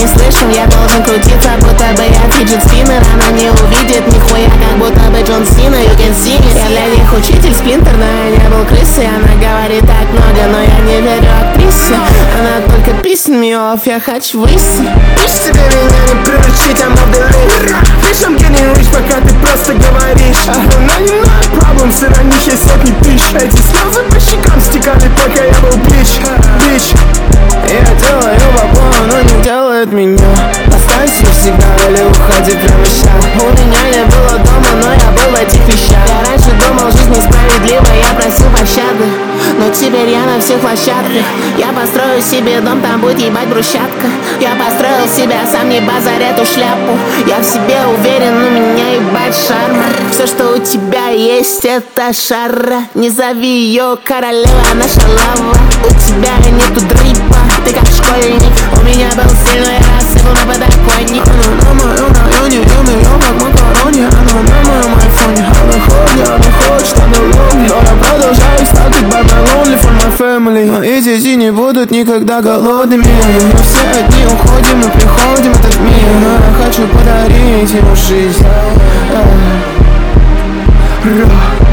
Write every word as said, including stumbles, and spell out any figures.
не слышал. Я должен крутиться, будто бы я фиджет спиннер. Она не увидит нихуя, как будто бы Джон Сина. You can see it. Я для них учитель сплинтер, но я не был крысой. Она говорит так много, но я не верю актрисе. Она только pissing me off, я хочу выйти. Пишь тебе меня не приручить, I'm off the leash. Bitch, I'm getting rich, пока ты просто говоришь. Но не my problem, среди них есть сотни тысяч. Эти слезы по щекам стекали, пока я был бич, бич. Я делаю бабло, но не делает меня. Останься навсегда или уходи прямо сейчас. У меня не было дома, но я был в этих вещах. Я раньше думал, жизнь несправедлива, я просил пощады. Но теперь я на всех площадках. Я построю себе дом, там будет ебать брусчатка. Я построил себя, сам не базарь эту шляпу. Я в себе уверен, у меня ебать шарма. Все, что у тебя есть, это шара. Не зови ее королева, она шалава. У тебя нету дрипа, ты как школьник. У меня был сильный рассыпал на подоконник. Она на моем районе, я на ее как макарони. Она на моем айфоне, она ходит, она хочет, она ловит. Но я продолжаю стакать by my lonely for my family. Мои дети не будут никогда голодными. Мы все одни уходим и приходим в этот мир. Но я хочу подарить ему жизнь.